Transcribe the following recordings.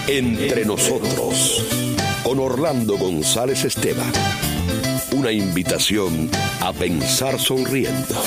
Entre nosotros, con Orlando González Esteban. Una invitación a pensar sonriendo.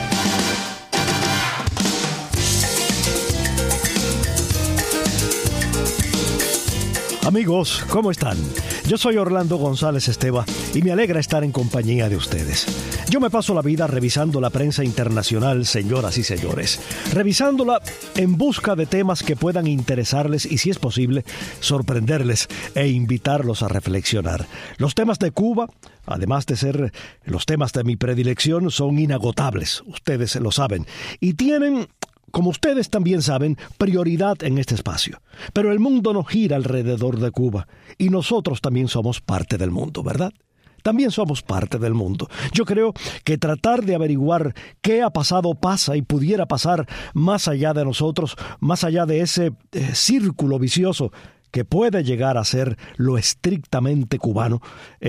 Amigos, ¿cómo están? Yo soy Orlando González Esteban y me alegra estar en compañía de ustedes. Yo me paso la vida revisando la prensa internacional, señoras y señores. Revisándola en busca de temas que puedan interesarles y, si es posible, sorprenderles e invitarlos a reflexionar. Los temas de Cuba, además de ser los temas de mi predilección, son inagotables. Ustedes lo saben. Y tienen, como ustedes también saben, prioridad en este espacio. Pero el mundo no gira alrededor de Cuba y nosotros también somos parte del mundo, ¿verdad? También somos parte del mundo. Yo creo que tratar de averiguar qué ha pasado pasa y pudiera pasar más allá de nosotros, más allá de ese círculo vicioso que puede llegar a ser lo estrictamente cubano,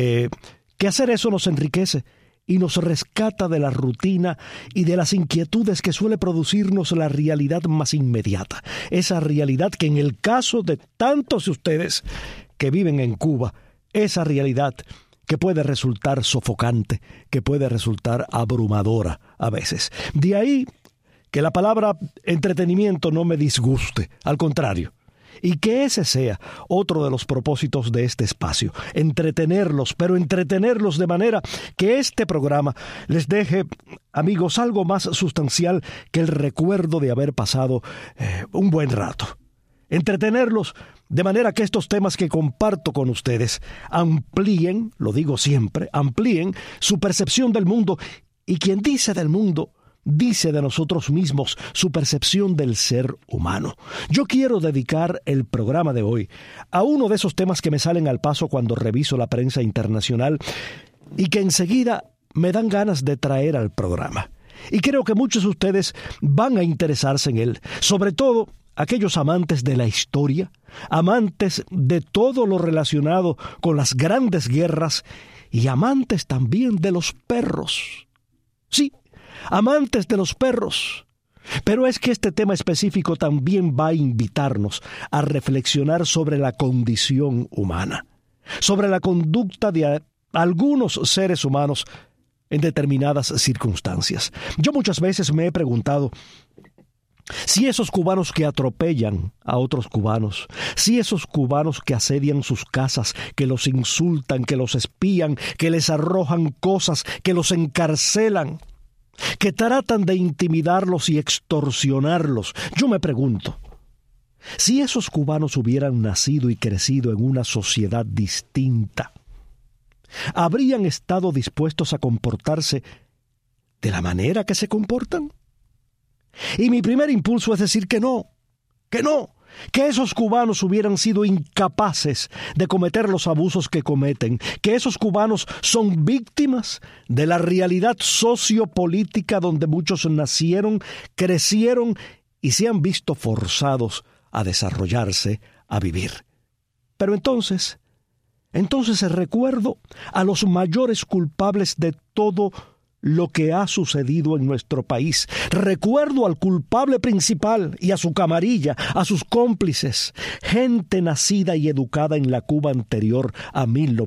que hacer eso nos enriquece y nos rescata de la rutina y de las inquietudes que suele producirnos la realidad más inmediata. Esa realidad que en el caso de tantos de ustedes que viven en Cuba, esa realidad que puede resultar sofocante, que puede resultar abrumadora a veces. De ahí que la palabra entretenimiento no me disguste, al contrario. Y que ese sea otro de los propósitos de este espacio, entretenerlos, pero entretenerlos de manera que este programa les deje, amigos, algo más sustancial que el recuerdo de haber pasado un buen rato. Entretenerlos de manera que estos temas que comparto con ustedes amplíen, lo digo siempre, amplíen su percepción del mundo. Y quien dice del mundo, dice de nosotros mismos, su percepción del ser humano. Yo quiero dedicar el programa de hoy a uno de esos temas que me salen al paso cuando reviso la prensa internacional y que enseguida me dan ganas de traer al programa. Y creo que muchos de ustedes van a interesarse en él, sobre todo aquellos amantes de la historia, amantes de todo lo relacionado con las grandes guerras y amantes también de los perros. Sí, amantes de los perros. Pero es que este tema específico también va a invitarnos a reflexionar sobre la condición humana, sobre la conducta de algunos seres humanos en determinadas circunstancias. Yo muchas veces me he preguntado si esos cubanos que atropellan a otros cubanos, si esos cubanos que asedian sus casas, que los insultan, que los espían, que les arrojan cosas, que los encarcelan, que tratan de intimidarlos y extorsionarlos, yo me pregunto, si esos cubanos hubieran nacido y crecido en una sociedad distinta, ¿habrían estado dispuestos a comportarse de la manera que se comportan? Y mi primer impulso es decir que no, que esos cubanos hubieran sido incapaces de cometer los abusos que cometen, que esos cubanos son víctimas de la realidad sociopolítica donde muchos nacieron, crecieron y se han visto forzados a desarrollarse, a vivir. Pero entonces recuerdo a los mayores culpables de todo lo que ha sucedido en nuestro país. Recuerdo al culpable principal y a su camarilla, a sus cómplices, gente nacida y educada en la Cuba anterior a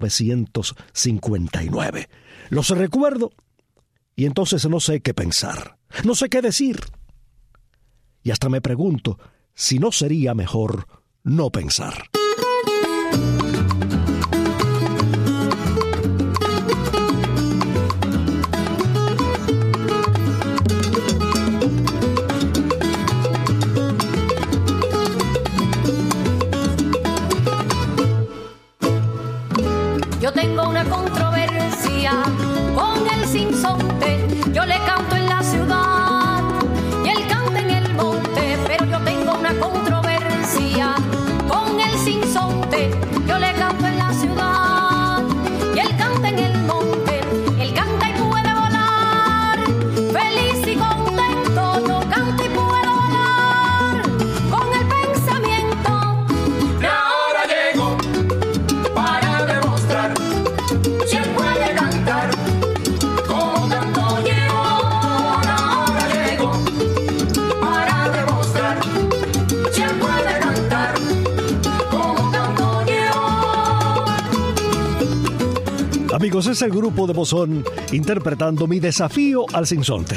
1959. Los recuerdo y entonces no sé qué pensar, no sé qué decir. Y hasta me pregunto si no sería mejor no pensar. Yo tengo una controversia con el sinsonte. Yo le canto en la ciudad y él canta en el monte. Pero yo tengo una controversia con el sinsonte. Amigos, es el grupo de Bozón interpretando Mi desafío al sinsonte.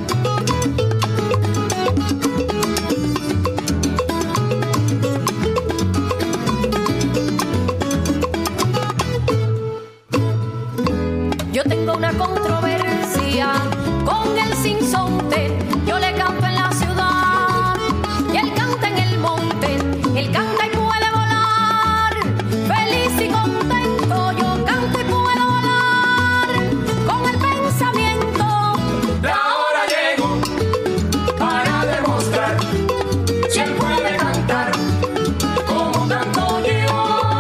Yo tengo una controversia con el sinsonte. Yo le canto en la ciudad y él canta en el monte. Él canta y puede volar, feliz y contento. Yo canto y puedo volar con el pensamiento. La hora llegó para demostrar si él puede cantar como canto yo.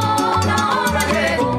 La hora llegó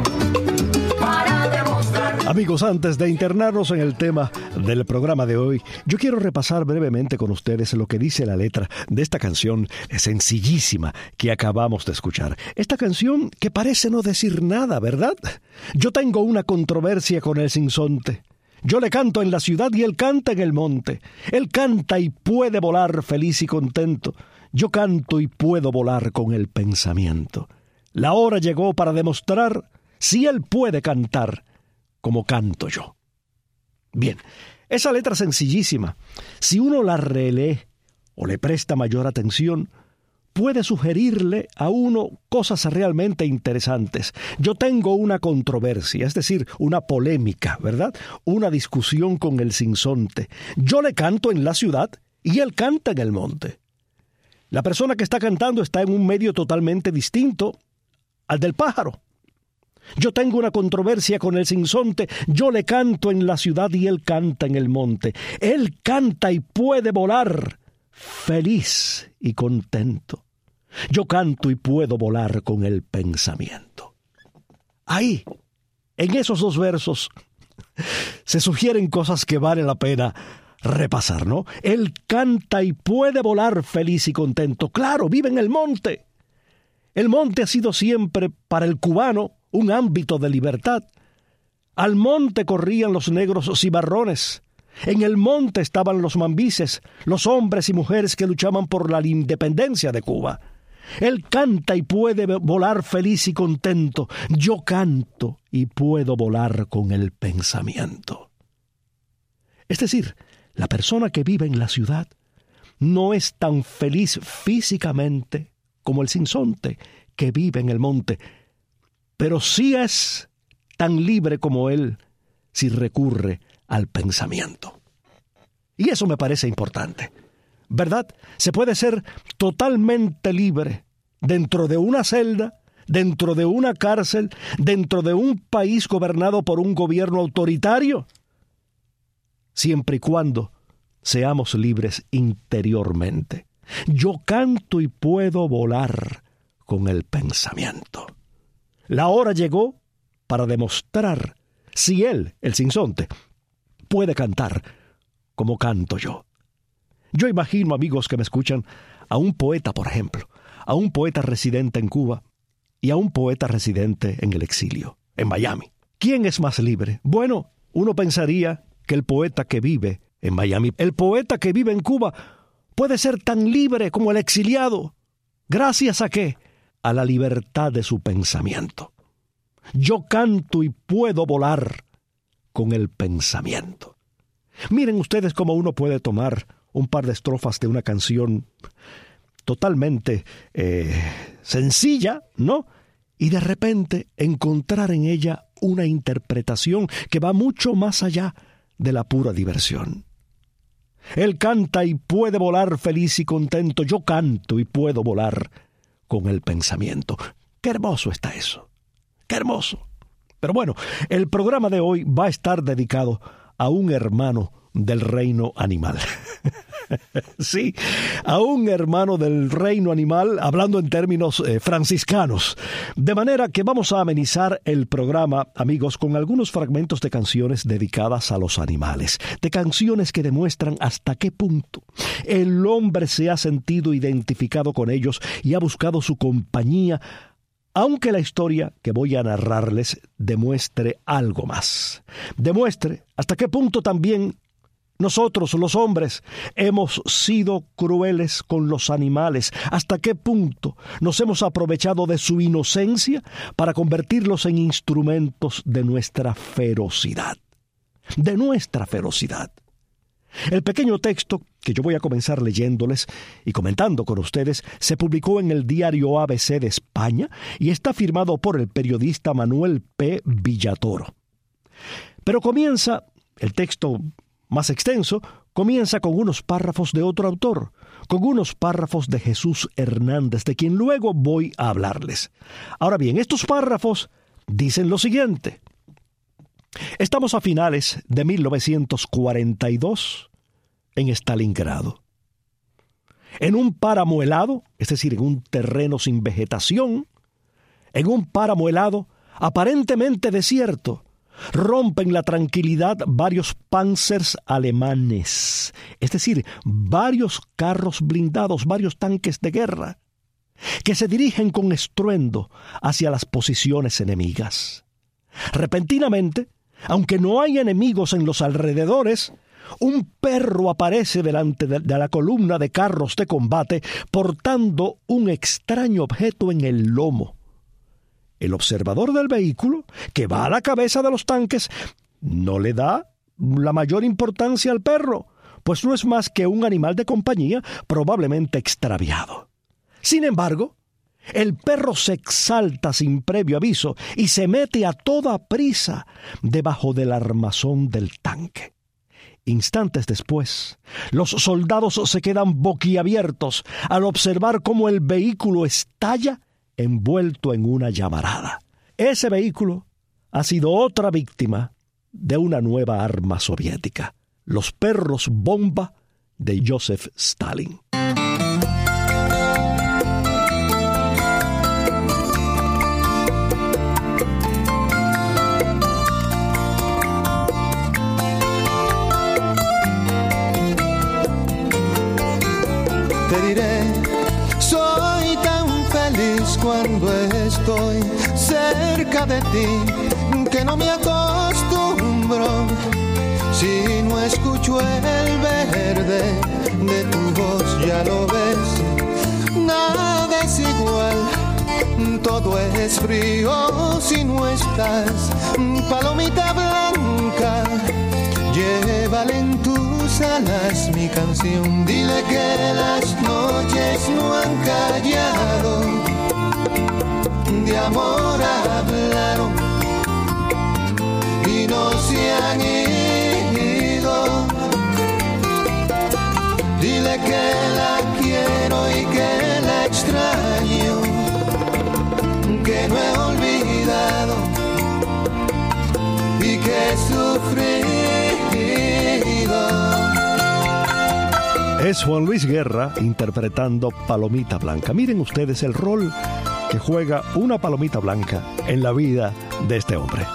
para demostrar. Amigos, antes de internarnos en el tema del programa de hoy, yo quiero repasar brevemente con ustedes lo que dice la letra de esta canción sencillísima que acabamos de escuchar. Esta canción que parece no decir nada, ¿verdad? Yo tengo una controversia con el sinsonte. Yo le canto en la ciudad y él canta en el monte. Él canta y puede volar feliz y contento. Yo canto y puedo volar con el pensamiento. La hora llegó para demostrar si él puede cantar como canto yo. Bien, esa letra sencillísima, si uno la relee o le presta mayor atención, puede sugerirle a uno cosas realmente interesantes. Yo tengo una controversia, es decir, una polémica, ¿verdad? Una discusión con el sinsonte. Yo le canto en la ciudad y él canta en el monte. La persona que está cantando está en un medio totalmente distinto al del pájaro. Yo tengo una controversia con el sinsonte. Yo le canto en la ciudad y él canta en el monte. Él canta y puede volar feliz y contento. Yo canto y puedo volar con el pensamiento. Ahí, en esos dos versos, se sugieren cosas que vale la pena repasar, ¿no? Él canta y puede volar feliz y contento. Claro, vive en el monte. El monte ha sido siempre para el cubano un ámbito de libertad. Al monte corrían los negros cimarrones. En el monte estaban los mambises, los hombres y mujeres que luchaban por la independencia de Cuba. Él canta y puede volar feliz y contento. Yo canto y puedo volar con el pensamiento. Es decir, la persona que vive en la ciudad no es tan feliz físicamente como el sinsonte que vive en el monte, pero sí es tan libre como él si recurre al pensamiento. Y eso me parece importante, ¿verdad? Se puede ser totalmente libre dentro de una celda, dentro de una cárcel, dentro de un país gobernado por un gobierno autoritario, siempre y cuando seamos libres interiormente. Yo canto y puedo volar con el pensamiento. La hora llegó para demostrar si él, el sinsonte, puede cantar como canto yo. Yo imagino, amigos que me escuchan, a un poeta, por ejemplo, a un poeta residente en Cuba y a un poeta residente en el exilio, en Miami. ¿Quién es más libre? Bueno, uno pensaría que el poeta que vive en Miami, el poeta que vive en Cuba, puede ser tan libre como el exiliado. ¿Gracias a qué? A la libertad de su pensamiento. Yo canto y puedo volar con el pensamiento. Miren ustedes cómo uno puede tomar un par de estrofas de una canción totalmente sencilla, ¿no? Y de repente encontrar en ella una interpretación que va mucho más allá de la pura diversión. Él canta y puede volar feliz y contento. Yo canto y puedo volar con el pensamiento. ¡Qué hermoso está eso! ¡Qué hermoso! Pero bueno, el programa de hoy va a estar dedicado a un hermano del reino animal. Sí, a un hermano del reino animal, hablando en términos franciscanos. De manera que vamos a amenizar el programa, amigos, con algunos fragmentos de canciones dedicadas a los animales, de canciones que demuestran hasta qué punto el hombre se ha sentido identificado con ellos y ha buscado su compañía, aunque la historia que voy a narrarles demuestre algo más. Demuestre hasta qué punto también Nosotros, los hombres, hemos sido crueles con los animales. ¿Hasta qué punto nos hemos aprovechado de su inocencia para convertirlos en instrumentos de nuestra ferocidad? De nuestra ferocidad. El pequeño texto que yo voy a comenzar leyéndoles y comentando con ustedes se publicó en el diario ABC de España y está firmado por el periodista Manuel P. Villatoro. Pero comienza, el texto más extenso, comienza con unos párrafos de otro autor, con unos párrafos de Jesús Hernández, de quien luego voy a hablarles. Ahora bien, estos párrafos dicen lo siguiente. Estamos a finales de 1942 en Stalingrado. En un páramo helado, es decir, en un terreno sin vegetación, en un páramo helado aparentemente desierto, rompen la tranquilidad varios panzers alemanes, es decir, varios carros blindados, varios tanques de guerra, que se dirigen con estruendo hacia las posiciones enemigas. Repentinamente, aunque no hay enemigos en los alrededores, un perro aparece delante de la columna de carros de combate portando un extraño objeto en el lomo. El observador del vehículo, que va a la cabeza de los tanques, no le da la mayor importancia al perro, pues no es más que un animal de compañía probablemente extraviado. Sin embargo, el perro se exalta sin previo aviso y se mete a toda prisa debajo del armazón del tanque. Instantes después, los soldados se quedan boquiabiertos al observar cómo el vehículo estalla envuelto en una llamarada. Ese vehículo ha sido otra víctima de una nueva arma soviética, los perros bomba de Joseph Stalin. Te diré, soy tan feliz cuando estoy cerca de ti, que no me acostumbro si no escucho el verde de tu voz, ya lo ves. Nada es igual, todo es frío si no estás. Palomita blanca, llévale en tus alas mi canción. Dile que las noches no han callado, de amor hablaron y no se han ido. Dile que la quiero y que la extraño, que no he olvidado y que he sufrido. Es Juan Luis Guerra interpretando Palomita Blanca. Miren ustedes el rol que juega una palomita blanca en la vida de este hombre.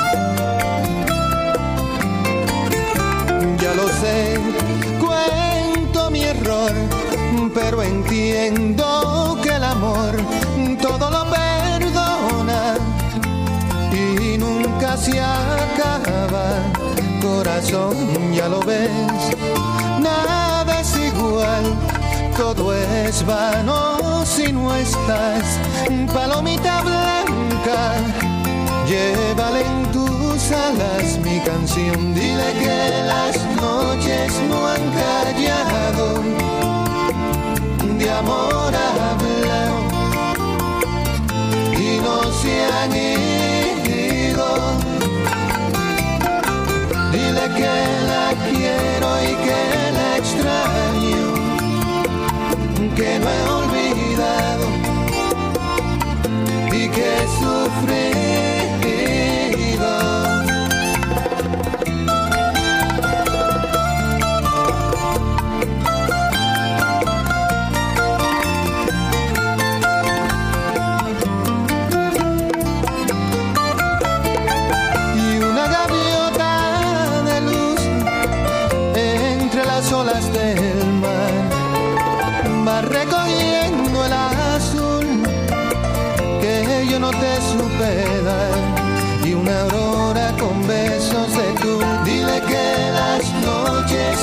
Ya lo sé, cuento mi error, pero entiendo que el amor todo lo perdona y nunca se acaba. Corazón, ya lo ves, nada es igual, todo es vano si no estás. Palomita blanca, llévale en tus alas mi canción. Dile que las noches no han callado, de amor hablaron y no se han ido. Dile que la quiero y que la extraño, que no he olvidado y que he sufrido. Y una gaviota de luz entre las olas del mar va recogiendo el azul que yo no te supe dar, y una aurora con besos de tú. Dile que las noches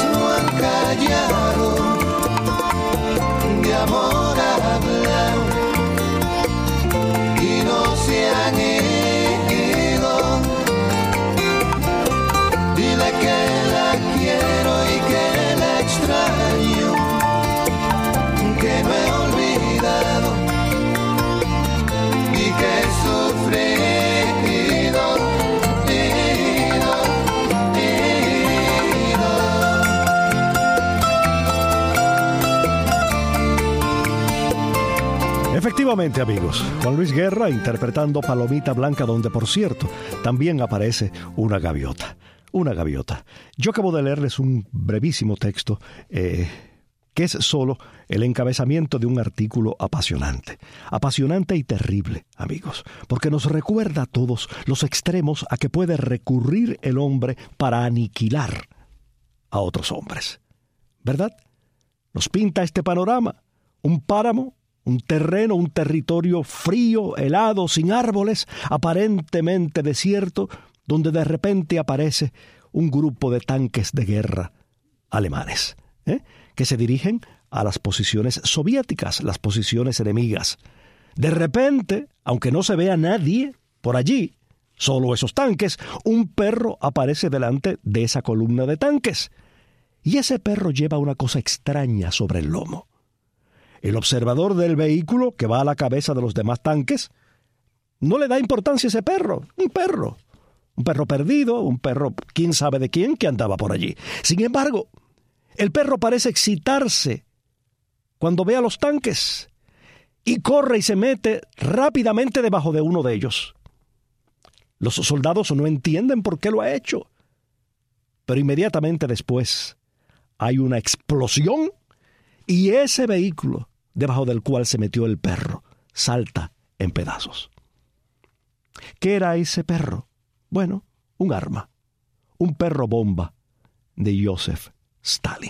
Efectivamente, amigos, Juan Luis Guerra interpretando Palomita Blanca, donde, por cierto, también aparece una gaviota. Una gaviota. Yo acabo de leerles un brevísimo texto que es solo el encabezamiento de un artículo apasionante. Apasionante y terrible, amigos, porque nos recuerda a todos los extremos a que puede recurrir el hombre para aniquilar a otros hombres. ¿Verdad? Nos pinta este panorama, un páramo, un terreno, un territorio frío, helado, sin árboles, aparentemente desierto, donde de repente aparece un grupo de tanques de guerra alemanes, que se dirigen a las posiciones soviéticas, las posiciones enemigas. De repente, aunque no se vea nadie por allí, solo esos tanques, un perro aparece delante de esa columna de tanques. Y ese perro lleva una cosa extraña sobre el lomo. El observador del vehículo, que va a la cabeza de los demás tanques, no le da importancia a ese perro. Un perro perdido, un perro quién sabe de quién que andaba por allí. Sin embargo, el perro parece excitarse cuando ve a los tanques y corre y se mete rápidamente debajo de uno de ellos. Los soldados no entienden por qué lo ha hecho, pero inmediatamente después hay una explosión y ese vehículo debajo del cual se metió el perro salta en pedazos. ¿Qué era ese perro? Bueno, un arma, un perro bomba de Joseph Stalin.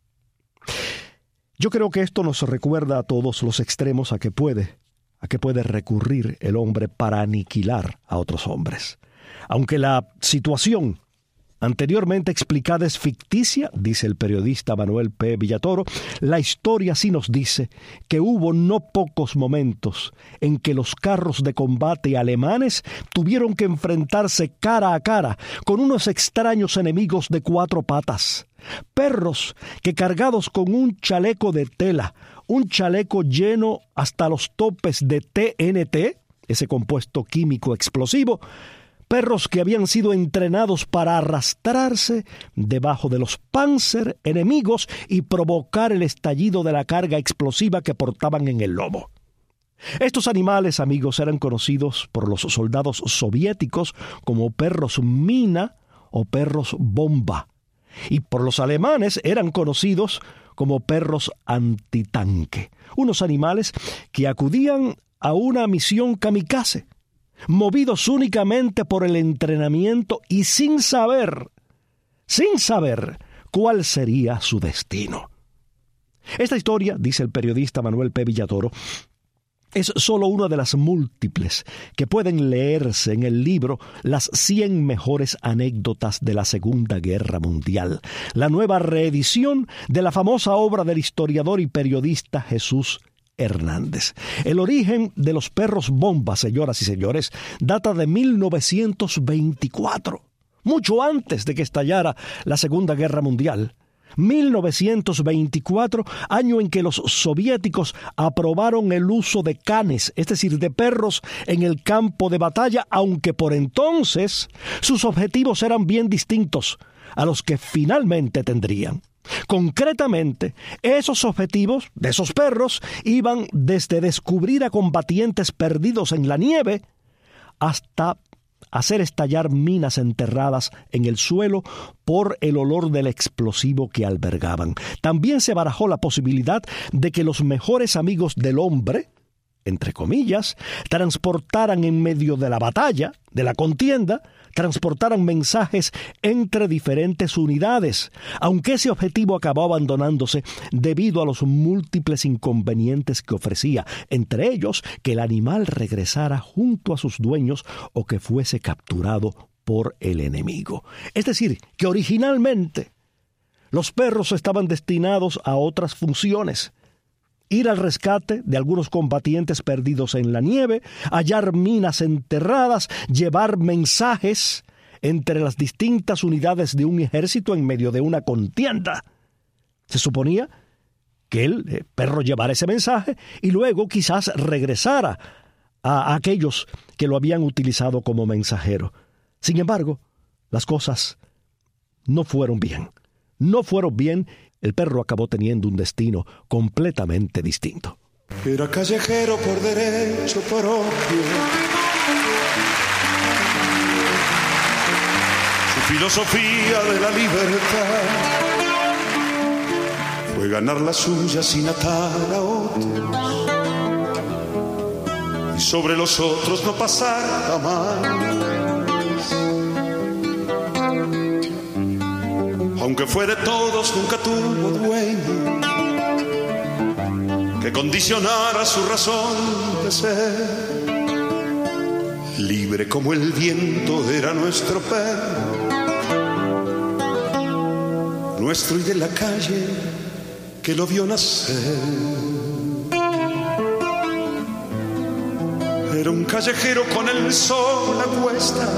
Yo creo que esto nos recuerda a todos los extremos a que puede recurrir el hombre para aniquilar a otros hombres. Aunque la situación anteriormente explicada es ficticia, dice el periodista Manuel P. Villatoro, la historia sí nos dice que hubo no pocos momentos en que los carros de combate alemanes tuvieron que enfrentarse cara a cara con unos extraños enemigos de 4 patas. Perros que, cargados con un chaleco de tela, un chaleco lleno hasta los topes de TNT, ese compuesto químico explosivo, perros que habían sido entrenados para arrastrarse debajo de los Panzer enemigos y provocar el estallido de la carga explosiva que portaban en el lomo. Estos animales, amigos, eran conocidos por los soldados soviéticos como perros mina o perros bomba, y por los alemanes eran conocidos como perros antitanque, unos animales que acudían a una misión kamikaze, movidos únicamente por el entrenamiento y sin saber cuál sería su destino. Esta historia, dice el periodista Manuel P. Villatoro, es solo una de las múltiples que pueden leerse en el libro Las 100 mejores anécdotas de la Segunda Guerra Mundial, la nueva reedición de la famosa obra del historiador y periodista Jesús Hernández. El origen de los perros bomba, señoras y señores, data de 1924, mucho antes de que estallara la Segunda Guerra Mundial. 1924, año en que los soviéticos aprobaron el uso de canes, es decir, de perros en el campo de batalla, aunque por entonces sus objetivos eran bien distintos a los que finalmente tendrían. Concretamente, esos objetivos de esos perros iban desde descubrir a combatientes perdidos en la nieve hasta hacer estallar minas enterradas en el suelo por el olor del explosivo que albergaban. También se barajó la posibilidad de que los mejores amigos del hombre, entre comillas, transportaran en medio de la batalla, de la contienda, transportaran mensajes entre diferentes unidades, aunque ese objetivo acabó abandonándose debido a los múltiples inconvenientes que ofrecía, entre ellos que el animal regresara junto a sus dueños o que fuese capturado por el enemigo. Es decir, que originalmente los perros estaban destinados a otras funciones: ir al rescate de algunos combatientes perdidos en la nieve, hallar minas enterradas, llevar mensajes entre las distintas unidades de un ejército en medio de una contienda. Se suponía que el perro llevara ese mensaje y luego quizás regresara a aquellos que lo habían utilizado como mensajero. Sin embargo, las cosas no fueron bien. El perro acabó teniendo un destino completamente distinto. Era callejero por derecho propio. Su filosofía de la libertad fue ganar la suya sin atar a otros y sobre los otros no pasar jamás. Aunque fue de todos, nunca tuvo dueño que condicionara su razón de ser. Libre como el viento era nuestro perro, nuestro y de la calle que lo vio nacer. Era un callejero con el sol a cuestas,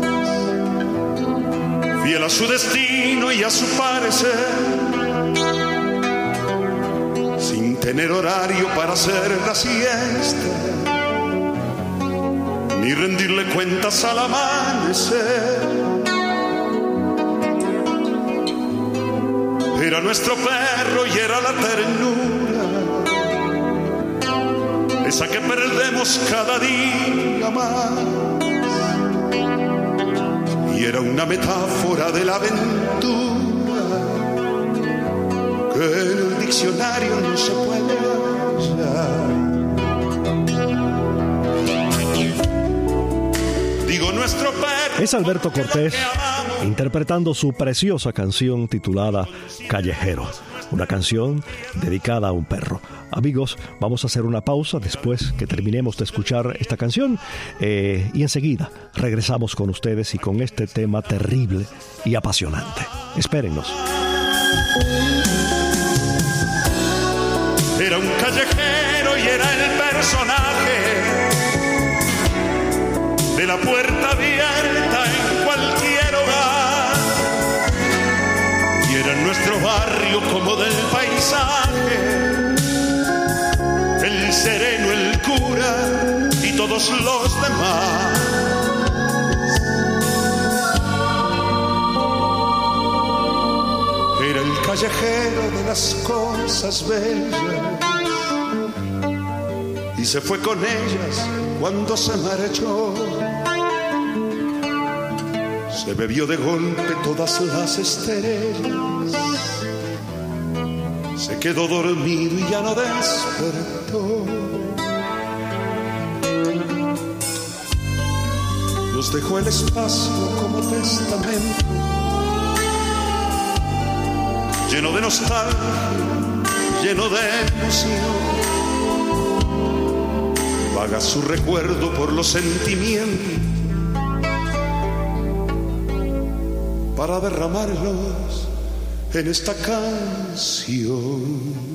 fiel a su destino y a su parecer, sin tener horario para hacer la siesta, ni rendirle cuentas al amanecer. Era nuestro perro y era la ternura, esa que perdemos cada día más. Y era una metáfora de la aventura que en el diccionario no se puede hallar. Digo nuestro perro. Es Alberto Cortés interpretando su preciosa canción titulada Callejero, una canción dedicada a un perro. Amigos, vamos a hacer una pausa después que terminemos de escuchar esta canción y enseguida regresamos con ustedes y con este tema terrible y apasionante. Espérennos. Era un callejero y era el personaje de la puerta abierta en cualquier hogar. Y era en nuestro barrio como del paisaje, el sereno, el cura y todos los demás. Era el callejero de las cosas bellas y se fue con ellas cuando se marchó. Se bebió de golpe todas las estrellas, se quedó dormido y ya no despertó. Nos dejó el espacio como testamento, lleno de nostalgia, lleno de emoción. Vaga su recuerdo por los sentimientos para derramarlos en esta canción.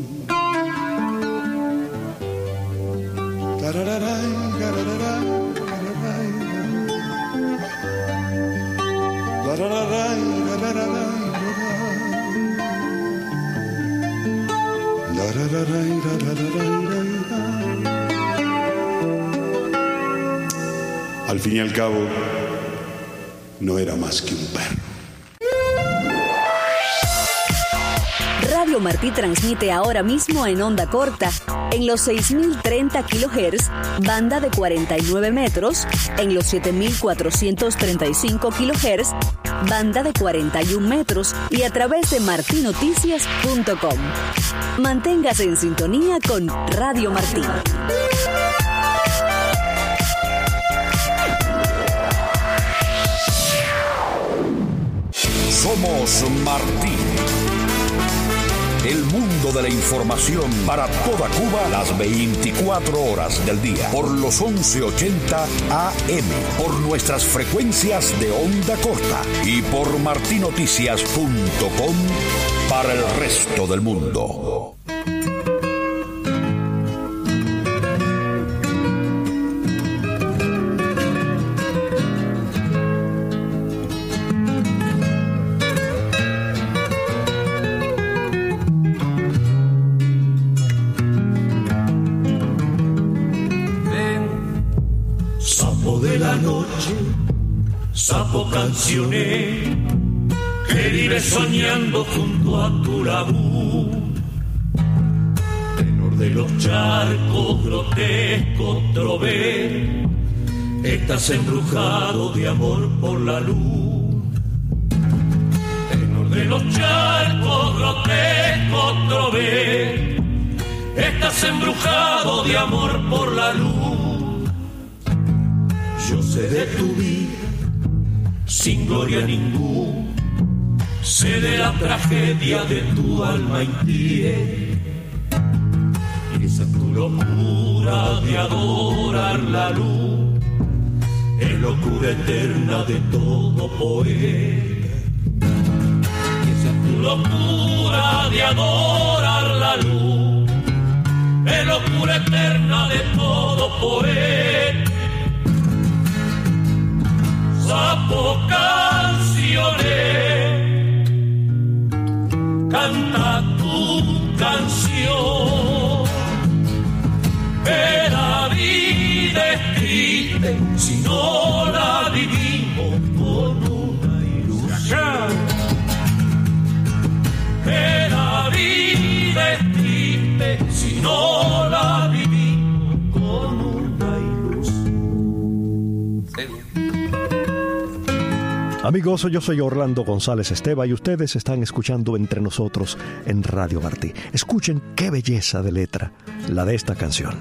Al fin y al cabo, no era más que un perro. Radio Martí transmite ahora mismo en onda corta, en los 6.030 kHz, banda de 49 metros, en los 7.435 kHz, banda de 41 metros y a través de martinoticias.com. Manténgase en sintonía con Radio Martí. Somos Martí. El mundo de la información para toda Cuba las 24 horas del día. Por los 1180 AM. Por nuestras frecuencias de onda corta. Y por martinoticias.com para el resto del mundo. Sapo cancioné que vive soñando junto a tu laúd, tenor de los charcos grotescos trové, estás embrujado de amor por la luz. Tenor de los charcos grotescos trové, estás embrujado de amor por la luz. Yo sé de tu vida sin gloria ninguna, sé de la tragedia de tu alma inquieta, y esa tu locura de adorar la luz es locura eterna de todo poeta. Y esa tu locura de adorar la luz es locura eterna de todo poeta. Sapo canciones, canta tu canción, que la vida es triste si no la vivimos con una ilusión, que la vida es triste si no la vivimos con una ilusión. Amigos, yo soy Orlando González Esteva y ustedes están escuchando Entre Nosotros en Radio Martí. Escuchen qué belleza de letra la de esta canción.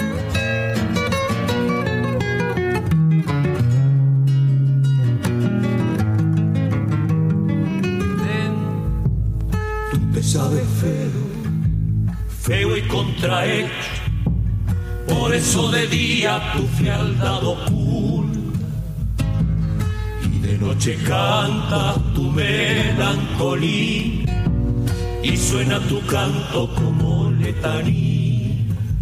Tú te sabes feo y contrahecho, por eso de día tu frialdad oculta, de noche canta tu melancolía y suena tu canto como letanía.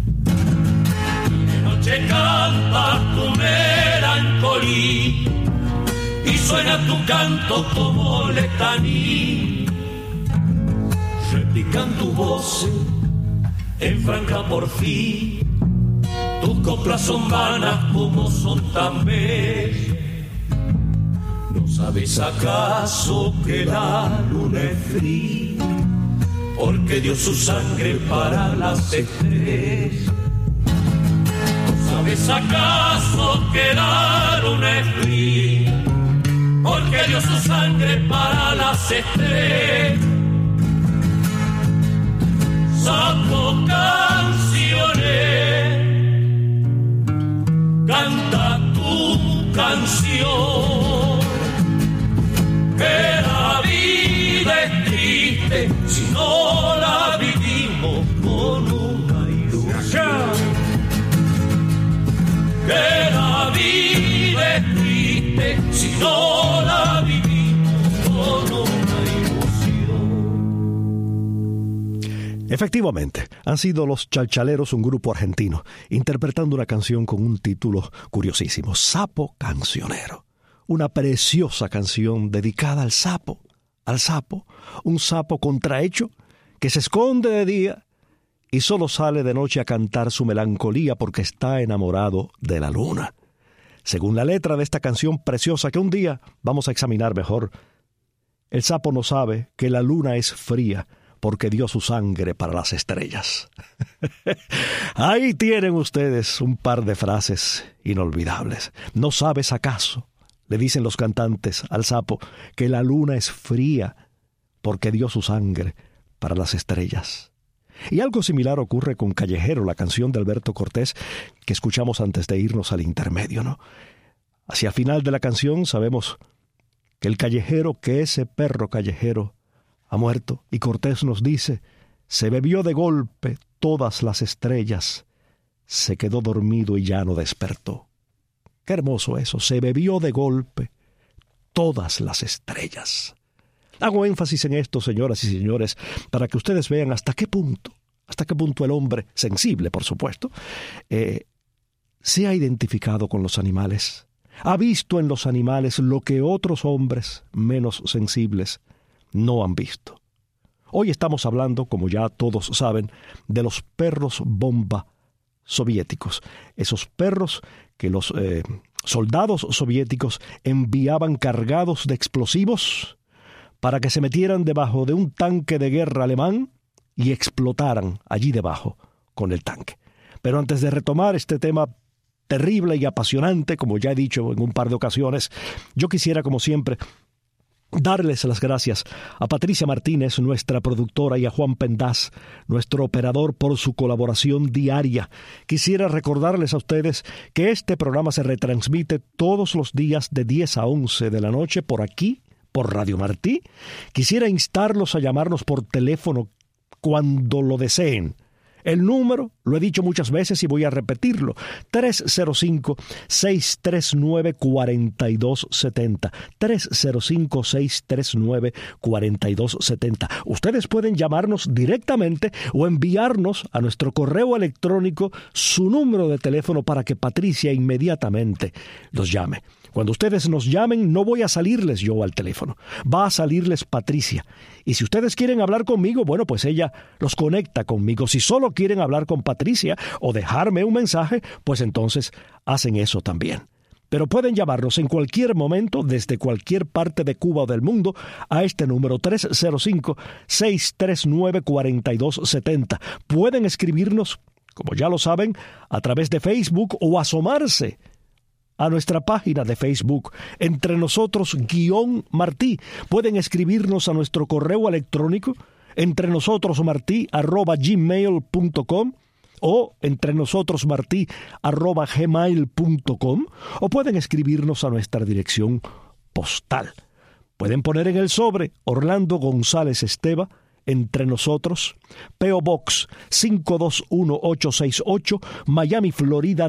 De noche canta tu melancolía y suena tu canto como letanía. Repican tu voz en franca porfía, tus coplas son vanas como son tan bellas. ¿No sabes acaso que la luna es fría? Porque dio su sangre para las estrellas. ¿No sabes acaso que la luna es fría? Porque dio su sangre para las estrellas. Saco canciones, canta tu canción, que la vida es triste si no la vivimos con una ilusión, que la vida es triste si no la vivimos con una ilusión. Efectivamente, han sido los Chalchaleros, un grupo argentino, interpretando una canción con un título curiosísimo, Sapo Cancionero. Una preciosa canción dedicada al sapo, un sapo contrahecho que se esconde de día y solo sale de noche a cantar su melancolía porque está enamorado de la luna. Según la letra de esta canción preciosa que un día vamos a examinar mejor, el sapo no sabe que la luna es fría porque dio su sangre para las estrellas. Ahí tienen ustedes un par de frases inolvidables. ¿No sabes acaso?, le dicen los cantantes al sapo, que la luna es fría porque dio su sangre para las estrellas. Y algo similar ocurre con Callejero, la canción de Alberto Cortés que escuchamos antes de irnos al intermedio, ¿no? Hacia el final de la canción sabemos que el callejero, que ese perro callejero ha muerto, y Cortés nos dice, se bebió de golpe todas las estrellas, se quedó dormido y ya no despertó. Qué hermoso eso, se bebió de golpe todas las estrellas. Hago énfasis en esto, señoras y señores, para que ustedes vean hasta qué punto el hombre, sensible por supuesto, se ha identificado con los animales, ha visto en los animales lo que otros hombres menos sensibles no han visto. Hoy estamos hablando, como ya todos saben, de los perros bomba soviéticos, esos perros que los soldados soviéticos enviaban cargados de explosivos para que se metieran debajo de un tanque de guerra alemán y explotaran allí debajo con el tanque. Pero antes de retomar este tema terrible y apasionante, como ya he dicho en un par de ocasiones, yo quisiera, como siempre, darles las gracias a Patricia Martínez, nuestra productora, y a Juan Pendaz, nuestro operador, por su colaboración diaria. Quisiera recordarles a ustedes que este programa se retransmite todos los días de 10 a 11 de la noche por aquí, por Radio Martí. Quisiera instarlos a llamarnos por teléfono cuando lo deseen. El número, lo he dicho muchas veces y voy a repetirlo, 305-639-4270, 305-639-4270. Ustedes pueden llamarnos directamente o enviarnos a nuestro correo electrónico su número de teléfono para que Patricia inmediatamente los llame. Cuando ustedes nos llamen, no voy a salirles yo al teléfono, va a salirles Patricia. Y si ustedes quieren hablar conmigo, bueno, pues ella los conecta conmigo. Si solo quieren hablar con Patricia o dejarme un mensaje, pues entonces hacen eso también. Pero pueden llamarnos en cualquier momento, desde cualquier parte de Cuba o del mundo, a este número 305-639-4270. Pueden escribirnos, como ya lo saben, a través de Facebook o asomarse a nuestra página de Facebook, Entre Nosotros Martí. Pueden escribirnos a nuestro correo electrónico, entrenosotrosmartí@gmail.com o entrenosotrosmartí@gmail.com, o pueden escribirnos a nuestra dirección postal. Pueden poner en el sobre Orlando González Esteva, Entre Nosotros, P.O. Box 521868, Miami, Florida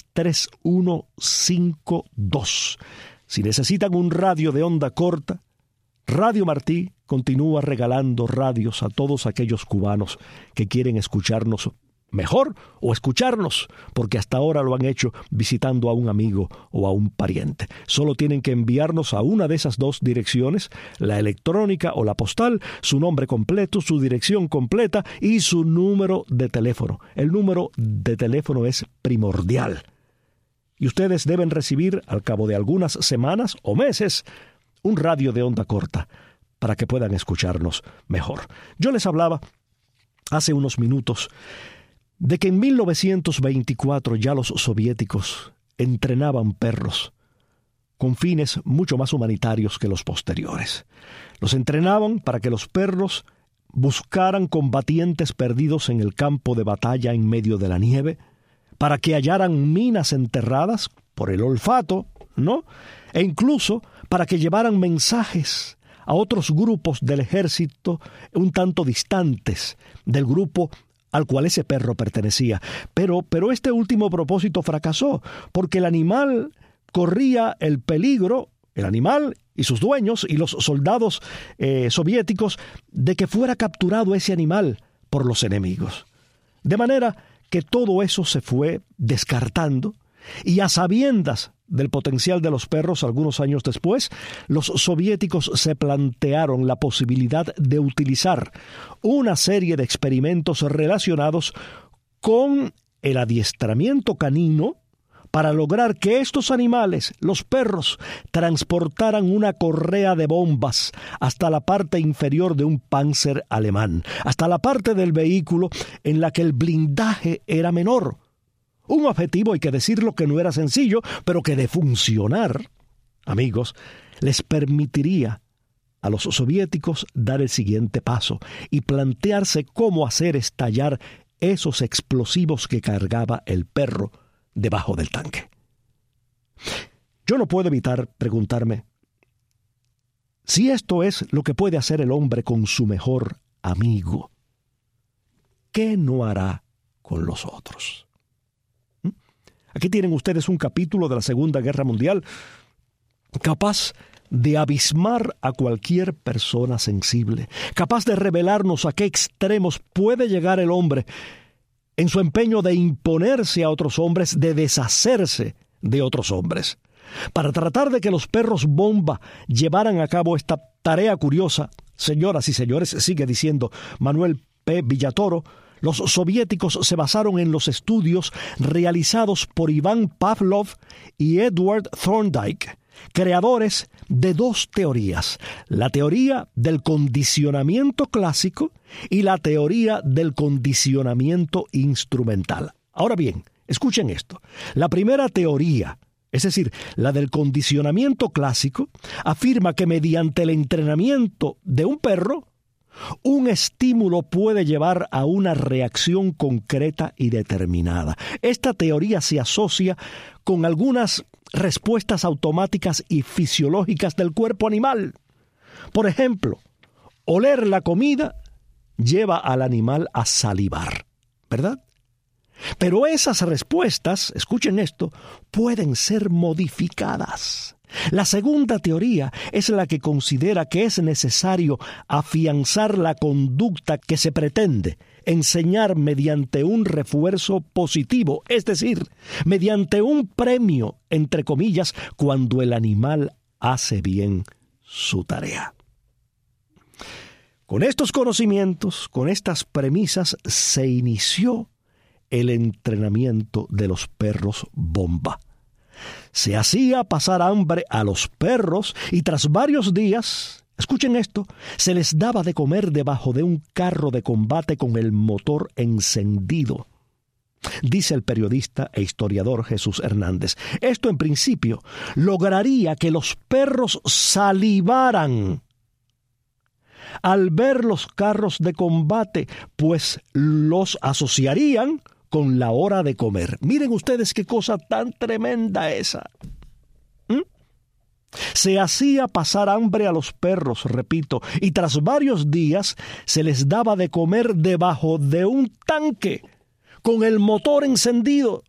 33152. Si necesitan un radio de onda corta, Radio Martí continúa regalando radios a todos aquellos cubanos que quieren escucharnos mejor o escucharnos, porque hasta ahora lo han hecho visitando a un amigo o a un pariente. Solo tienen que enviarnos a una de esas dos direcciones, la electrónica o la postal, su nombre completo, su dirección completa y su número de teléfono. El número de teléfono es primordial. Y ustedes deben recibir, al cabo de algunas semanas o meses, un radio de onda corta para que puedan escucharnos mejor. Yo les hablaba hace unos minutos de que en 1924 ya los soviéticos entrenaban perros con fines mucho más humanitarios que los posteriores. Los entrenaban para que los perros buscaran combatientes perdidos en el campo de batalla en medio de la nieve, para que hallaran minas enterradas por el olfato, ¿no? E incluso para que llevaran mensajes a otros grupos del ejército un tanto distantes del grupo al cual ese perro pertenecía. Pero este último propósito fracasó, porque el animal corría el peligro, el animal y sus dueños y los soldados soviéticos, de que fuera capturado ese animal por los enemigos. De manera que todo eso se fue descartando, y a sabiendas del potencial de los perros, algunos años después, los soviéticos se plantearon la posibilidad de utilizar una serie de experimentos relacionados con el adiestramiento canino para lograr que estos animales, los perros, transportaran una correa de bombas hasta la parte inferior de un Panzer alemán, hasta la parte del vehículo en la que el blindaje era menor. Un objetivo, hay que decirlo, que no era sencillo, pero que de funcionar, amigos, les permitiría a los soviéticos dar el siguiente paso y plantearse cómo hacer estallar esos explosivos que cargaba el perro debajo del tanque. Yo no puedo evitar preguntarme si esto es lo que puede hacer el hombre con su mejor amigo, ¿qué no hará con los otros? Aquí tienen ustedes un capítulo de la Segunda Guerra Mundial capaz de abismar a cualquier persona sensible, capaz de revelarnos a qué extremos puede llegar el hombre en su empeño de imponerse a otros hombres, de deshacerse de otros hombres. Para tratar de que los perros bomba llevaran a cabo esta tarea curiosa, señoras y señores, sigue diciendo Manuel P. Villatoro, los soviéticos se basaron en los estudios realizados por Iván Pavlov y Edward Thorndike, creadores de dos teorías, la teoría del condicionamiento clásico y la teoría del condicionamiento instrumental. Ahora bien, escuchen esto. La primera teoría, es decir, la del condicionamiento clásico, afirma que mediante el entrenamiento de un perro, un estímulo puede llevar a una reacción concreta y determinada. Esta teoría se asocia con algunas respuestas automáticas y fisiológicas del cuerpo animal. Por ejemplo, oler la comida lleva al animal a salivar, ¿verdad? Pero esas respuestas, escuchen esto, pueden ser modificadas. La segunda teoría es la que considera que es necesario afianzar la conducta que se pretende enseñar mediante un refuerzo positivo, es decir, mediante un premio, entre comillas, cuando el animal hace bien su tarea. Con estos conocimientos, con estas premisas, se inició el entrenamiento de los perros bomba. Se hacía pasar hambre a los perros y tras varios días, escuchen esto, se les daba de comer debajo de un carro de combate con el motor encendido. Dice el periodista e historiador Jesús Hernández, esto en principio lograría que los perros salivaran al ver los carros de combate, pues los asociarían con la hora de comer. Miren ustedes qué cosa tan tremenda esa. Se hacía pasar hambre a los perros, repito, y tras varios días se les daba de comer debajo de un tanque con el motor encendido.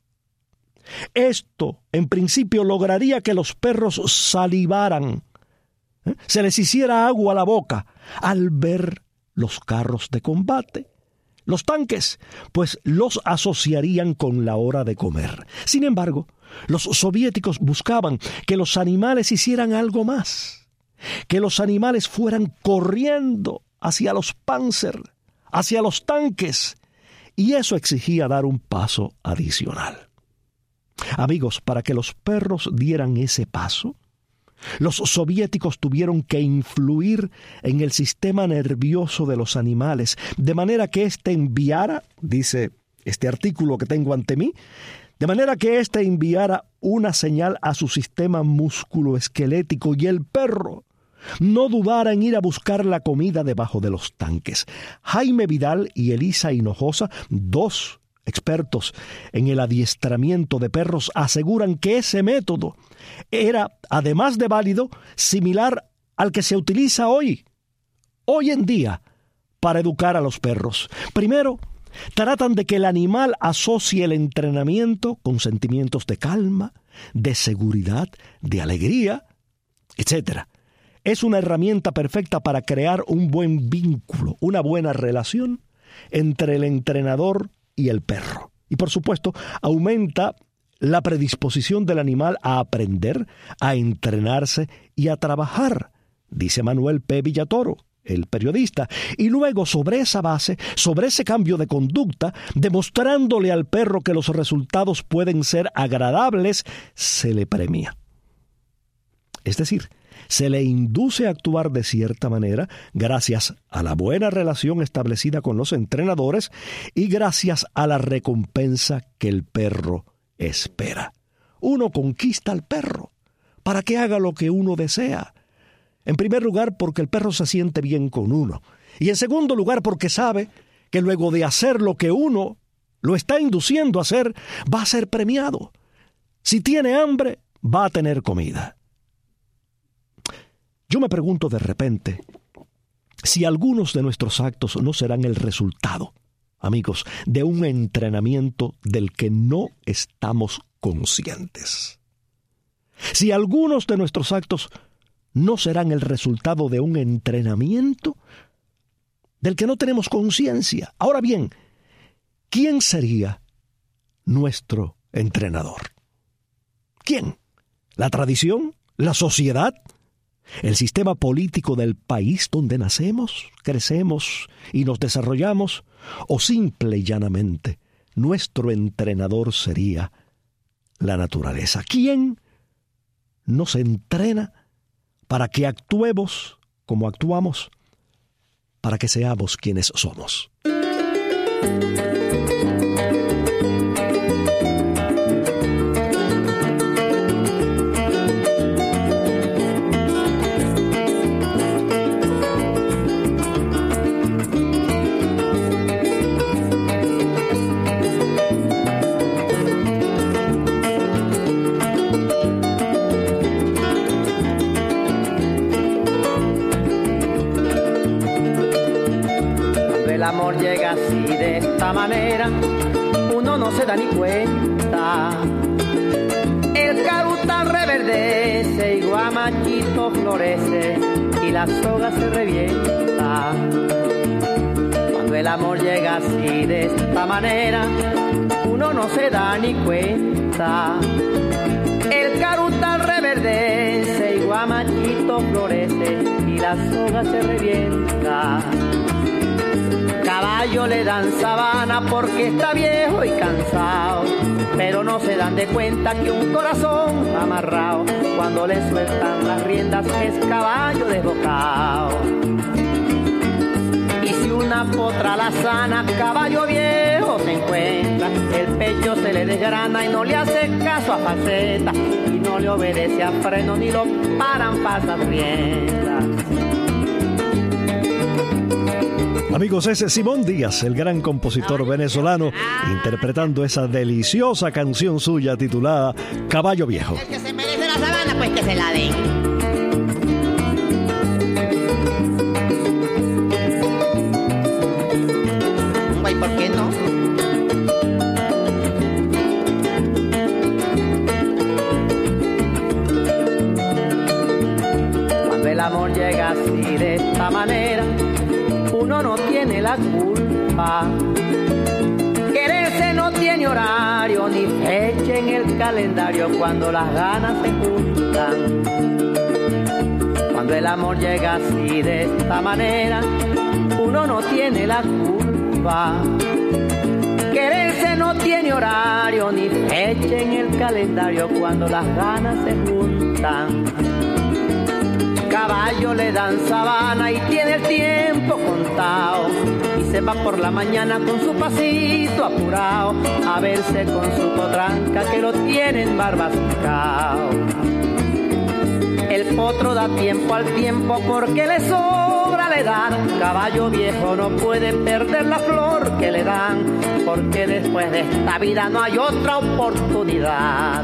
Esto, en principio, lograría que los perros salivaran, se les hiciera agua a la boca al ver los carros de combate. Los tanques, pues los asociarían con la hora de comer. Sin embargo, los soviéticos buscaban que los animales hicieran algo más, que los animales fueran corriendo hacia los Panzer, hacia los tanques, y eso exigía dar un paso adicional. Amigos, para que los perros dieran ese paso, los soviéticos tuvieron que influir en el sistema nervioso de los animales, de manera que éste enviara, dice este artículo que tengo ante mí, de manera que éste enviara una señal a su sistema musculoesquelético y el perro no dudara en ir a buscar la comida debajo de los tanques. Jaime Vidal y Elisa Hinojosa, dos expertos en el adiestramiento de perros, aseguran que ese método era, además de válido, similar al que se utiliza hoy en día, para educar a los perros. Primero, tratan de que el animal asocie el entrenamiento con sentimientos de calma, de seguridad, de alegría, etc. Es una herramienta perfecta para crear un buen vínculo, una buena relación entre el entrenador y el perro. Y por supuesto, aumenta la predisposición del animal a aprender, a entrenarse y a trabajar, dice Manuel P. Villatoro, el periodista. Y luego, sobre esa base, sobre ese cambio de conducta, demostrándole al perro que los resultados pueden ser agradables, se le premia. Es decir, se le induce a actuar de cierta manera gracias a la buena relación establecida con los entrenadores y gracias a la recompensa que el perro espera. Uno conquista al perro para que haga lo que uno desea. En primer lugar, porque el perro se siente bien con uno. Y en segundo lugar, porque sabe que luego de hacer lo que uno lo está induciendo a hacer, va a ser premiado. Si tiene hambre, va a tener comida. Yo me pregunto de repente si algunos de nuestros actos no serán el resultado, amigos, de un entrenamiento del que no estamos conscientes. Si algunos de nuestros actos no serán el resultado de un entrenamiento del que no tenemos conciencia. Ahora bien, ¿quién sería nuestro entrenador? ¿Quién? ¿La tradición? ¿La sociedad? ¿El sistema político del país donde nacemos, crecemos y nos desarrollamos? ¿O simple y llanamente nuestro entrenador sería la naturaleza? ¿Quién nos entrena para que actuemos como actuamos, para que seamos quienes somos. El amor llega así de esta manera, uno no se da ni cuenta. El carutal reverdece y guamachito florece y la soga se revienta. Cuando el amor llega así de esta manera, uno no se da ni cuenta. El carutal reverdece y guamachito florece y la soga se revienta. Caballo le dan sabana porque está viejo y cansado, pero no se dan de cuenta que un corazón amarrado, cuando le sueltan las riendas es caballo desbocado. Y si una potra la sana, caballo viejo se encuentra, el pecho se le desgrana y no le hace caso a faceta, y no le obedece a freno ni lo paran pasas riendas. Amigos, ese es Simón Díaz, el gran compositor venezolano, interpretando esa deliciosa canción suya titulada Caballo Viejo. El que se merece la sabana, pues que se la den. Güey, ¿por qué no? Cuando el amor llega así de esta manera, uno no tiene la culpa. Quererse no tiene horario ni fecha en el calendario cuando las ganas se juntan. Cuando el amor llega así de esta manera, uno no tiene la culpa. Quererse no tiene horario ni fecha en el calendario cuando las ganas se juntan. Caballo le dan sabana y tiene el tiempo contado, y se va por la mañana con su pasito apurado a verse con su potranca que lo tienen barbascao. El potro da tiempo al tiempo porque le sobra la edad. Caballo viejo no puede perder la flor que le dan, porque después de esta vida no hay otra oportunidad.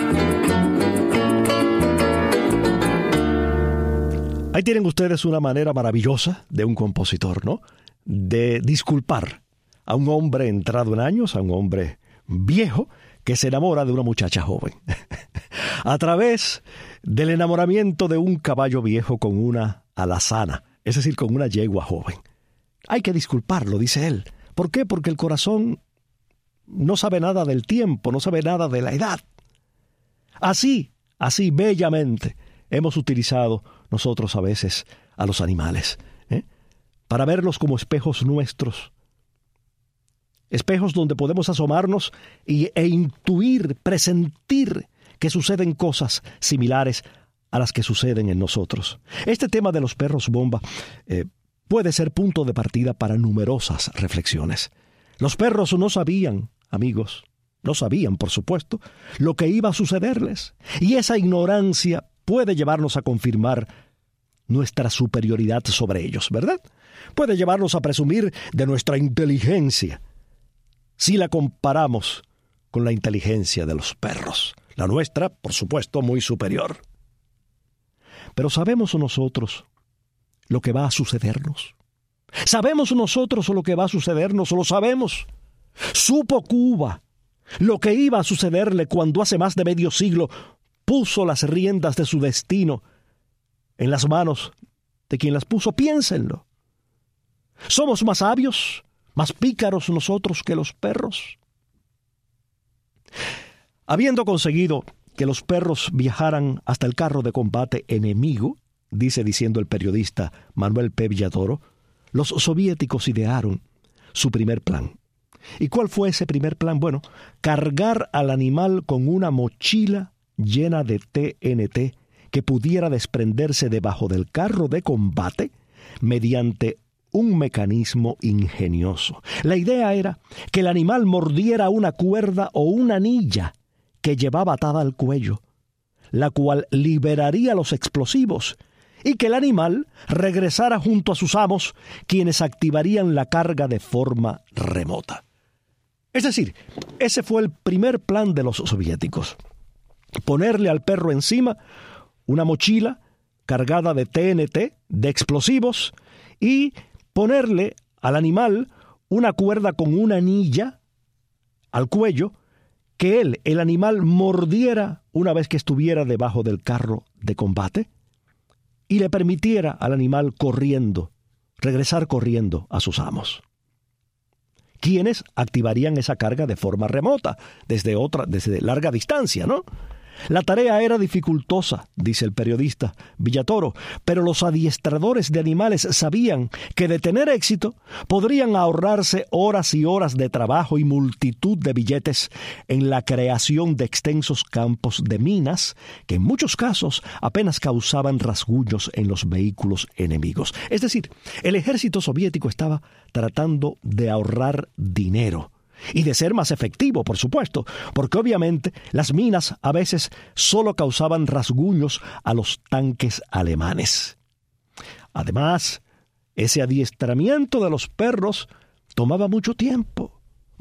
Ahí tienen ustedes una manera maravillosa de un compositor, ¿no? De disculpar a un hombre entrado en años, a un hombre viejo que se enamora de una muchacha joven. A través del enamoramiento de un caballo viejo con una alazana, es decir, con una yegua joven. Hay que disculparlo, dice él. ¿Por qué? Porque el corazón no sabe nada del tiempo, no sabe nada de la edad. Así bellamente hemos utilizado nosotros a veces a los animales, para verlos como espejos nuestros. Espejos donde podemos asomarnos e intuir, presentir que suceden cosas similares a las que suceden en nosotros. Este tema de los perros bomba puede ser punto de partida para numerosas reflexiones. Los perros no sabían, amigos, no sabían, por supuesto, lo que iba a sucederles. Y esa ignorancia puede llevarnos a confirmar nuestra superioridad sobre ellos, ¿verdad? Puede llevarnos a presumir de nuestra inteligencia si la comparamos con la inteligencia de los perros. La nuestra, por supuesto, muy superior. Pero ¿sabemos nosotros lo que va a sucedernos? ¿Sabemos nosotros lo que va a sucedernos o lo sabemos? ¿Supo Cuba lo que iba a sucederle cuando hace más de medio siglo puso las riendas de su destino en las manos de quien las puso? Piénsenlo. ¿Somos más sabios, más pícaros nosotros que los perros? Habiendo conseguido que los perros viajaran hasta el carro de combate enemigo, diciendo el periodista Manuel P. Villatoro, los soviéticos idearon su primer plan. ¿Y cuál fue ese primer plan? Bueno, cargar al animal con una mochila llena de TNT que pudiera desprenderse debajo del carro de combate mediante un mecanismo ingenioso. La idea era que el animal mordiera una cuerda o una anilla que llevaba atada al cuello, la cual liberaría los explosivos, y que el animal regresara junto a sus amos, quienes activarían la carga de forma remota. Es decir, ese fue el primer plan de los soviéticos: ponerle al perro encima una mochila cargada de TNT, de explosivos, y ponerle al animal una cuerda con una anilla al cuello que el animal mordiera una vez que estuviera debajo del carro de combate y le permitiera al animal regresar corriendo a sus amos, quienes activarían esa carga de forma remota, desde larga distancia, ¿no? La tarea era dificultosa, dice el periodista Villatoro, pero los adiestradores de animales sabían que de tener éxito podrían ahorrarse horas y horas de trabajo y multitud de billetes en la creación de extensos campos de minas que en muchos casos apenas causaban rasguños en los vehículos enemigos. Es decir, el ejército soviético estaba tratando de ahorrar dinero. Y de ser más efectivo, por supuesto, porque obviamente las minas a veces solo causaban rasguños a los tanques alemanes. Además, ese adiestramiento de los perros tomaba mucho tiempo.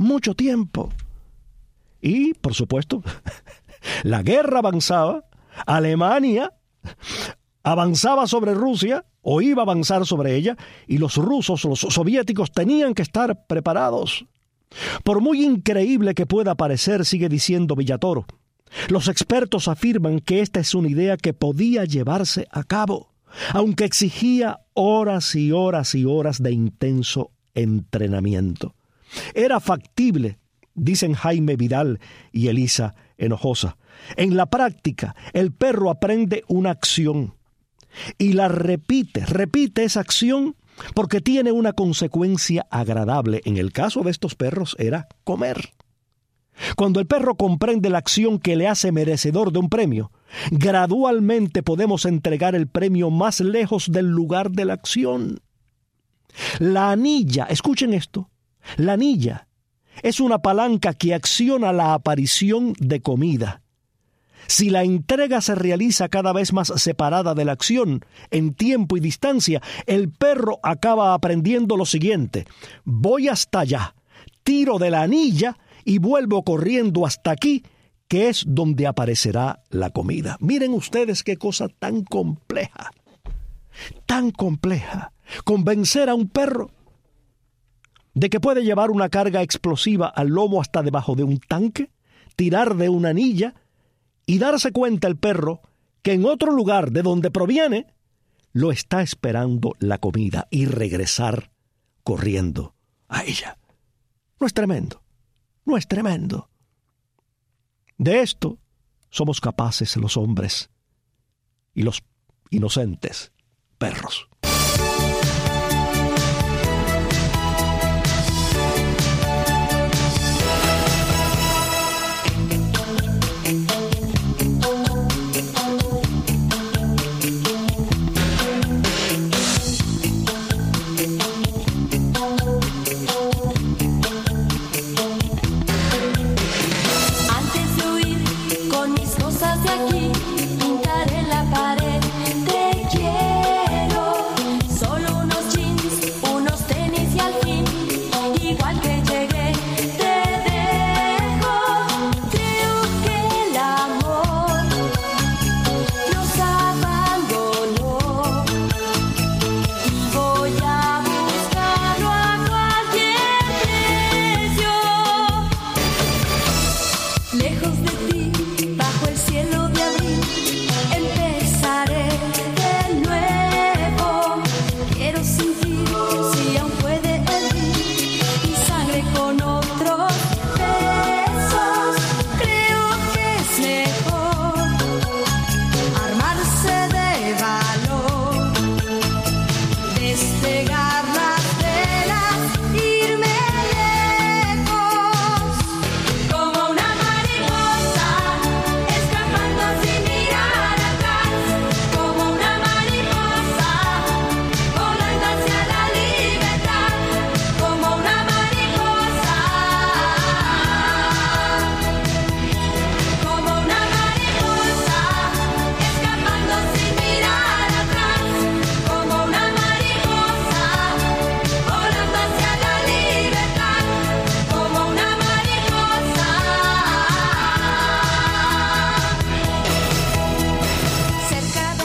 Y, por supuesto, la guerra avanzaba, Alemania avanzaba sobre Rusia, o iba a avanzar sobre ella, y los soviéticos tenían que estar preparados. Por muy increíble que pueda parecer, sigue diciendo Villatoro, los expertos afirman que esta es una idea que podía llevarse a cabo, aunque exigía horas y horas y horas de intenso entrenamiento. Era factible, dicen Jaime Vidal y Elisa Hinojosa. En la práctica, el perro aprende una acción y la repite esa acción porque tiene una consecuencia agradable. En el caso de estos perros era comer. Cuando el perro comprende la acción que le hace merecedor de un premio, gradualmente podemos entregar el premio más lejos del lugar de la acción. La anilla, escuchen esto, la anilla es una palanca que acciona la aparición de comida. Si la entrega se realiza cada vez más separada de la acción, en tiempo y distancia, el perro acaba aprendiendo lo siguiente: voy hasta allá, tiro de la anilla y vuelvo corriendo hasta aquí, que es donde aparecerá la comida. Miren ustedes qué cosa tan compleja, convencer a un perro de que puede llevar una carga explosiva al lomo hasta debajo de un tanque, tirar de una anilla y darse cuenta el perro que en otro lugar de donde proviene lo está esperando la comida y regresar corriendo a ella. ¿No es tremendo? ¿No es tremendo? De esto somos capaces los hombres y los inocentes perros. Lejos de ti, bajo el cielo de abril.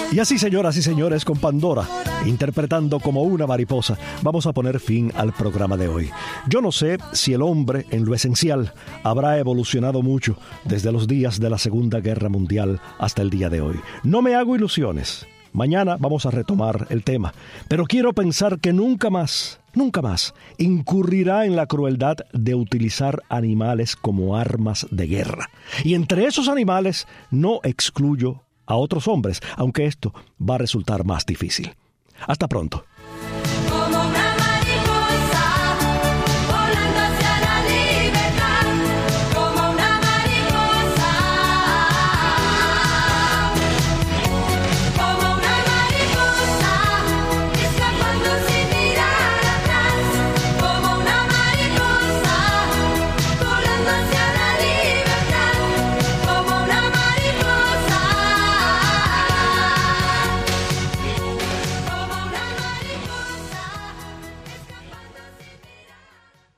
Y así, señoras y señores, con Pandora, interpretando como una mariposa, vamos a poner fin al programa de hoy. Yo no sé si el hombre, en lo esencial, habrá evolucionado mucho desde los días de la Segunda Guerra Mundial hasta el día de hoy. No me hago ilusiones. Mañana vamos a retomar el tema, pero quiero pensar que nunca más incurrirá en la crueldad de utilizar animales como armas de guerra. Y entre esos animales no excluyo a otros hombres, aunque esto va a resultar más difícil. Hasta pronto.